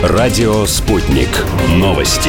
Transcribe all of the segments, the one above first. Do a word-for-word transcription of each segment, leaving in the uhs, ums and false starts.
Радио «Спутник». Новости.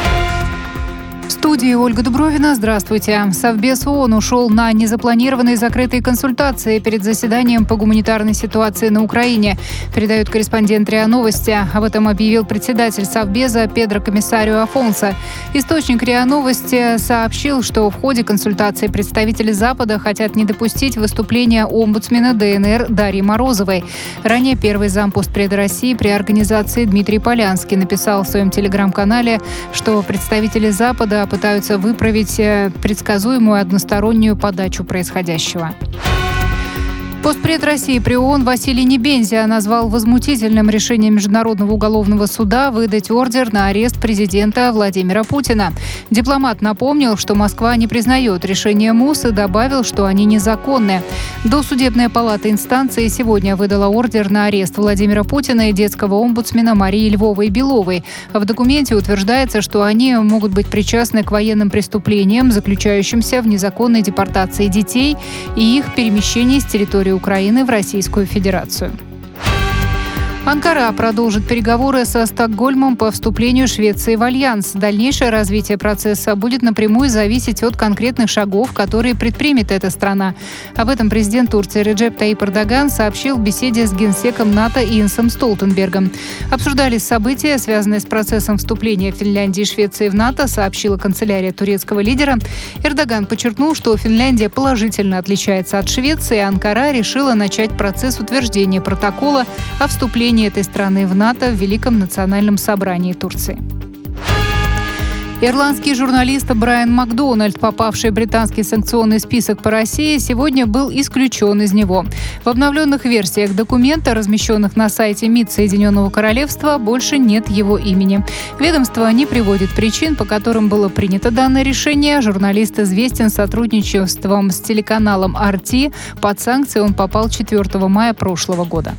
В студии Ольга Дубровина. Здравствуйте. Совбез ООН ушел на незапланированные закрытые консультации перед заседанием по гуманитарной ситуации на Украине, передает корреспондент РИА Новости. Об этом объявил председатель Совбеза Педро Комиссарио Афонсо. Источник РИА Новости сообщил, что в ходе консультаций представители Запада хотят не допустить выступления омбудсмена ДНР Дарьи Морозовой. Ранее первый зампостпреда России при организации Дмитрий Полянский написал в своем телеграм-канале, что представители Запада пытаются выправить предсказуемую одностороннюю подачу происходящего. Постпред России при ООН Василий Небензя назвал возмутительным решение Международного уголовного суда выдать ордер на арест президента Владимира Путина. Дипломат напомнил, что Москва не признает решение МУС и добавил, что они незаконны. Досудебная палата инстанции сегодня выдала ордер на арест Владимира Путина и детского омбудсмена Марии Львовой-Беловой. В документе утверждается, что они могут быть причастны к военным преступлениям, заключающимся в незаконной депортации детей и их перемещении с территории Украины в Российскую Федерацию. Анкара продолжит переговоры со Стокгольмом по вступлению Швеции в Альянс. Дальнейшее развитие процесса будет напрямую зависеть от конкретных шагов, которые предпримет эта страна. Об этом президент Турции Реджеп Таyyip Эрдоган сообщил в беседе с генсеком НАТО Йенсом Столтенбергом. Обсуждались события, связанные с процессом вступления Финляндии и Швеции в НАТО, сообщила канцелярия турецкого лидера. Эрдоган подчеркнул, что Финляндия положительно отличается от Швеции, а Анкара решила начать процесс утверждения протокола о вступлении этой страны в НАТО в Великом национальном собрании Турции. Ирландский журналист Брайан Макдональд, попавший в британский санкционный список по России, сегодня был исключен из него. В обновленных версиях документа, размещенных на сайте МИД Соединенного Королевства, больше нет его имени. Ведомство не приводит причин, по которым было принято данное решение. Журналист известен сотрудничеством с телеканалом ар ти. Под санкции он попал четвёртого мая прошлого года.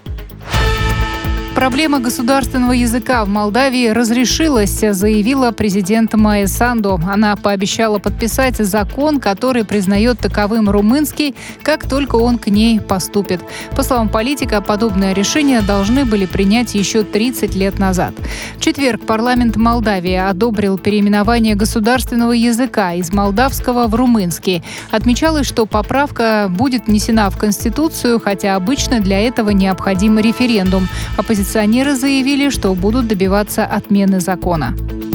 Проблема государственного языка в Молдавии разрешилась, заявила президент Майя Санду. Она пообещала подписать закон, который признает таковым румынский, как только он к ней поступит. По словам политика, подобное решение должны были принять еще тридцать лет назад. В четверг парламент Молдавии одобрил переименование государственного языка из молдавского в румынский. Отмечалось, что поправка будет внесена в Конституцию, хотя обычно для этого необходим референдум. Оппозиционеры заявили, что будут добиваться отмены закона.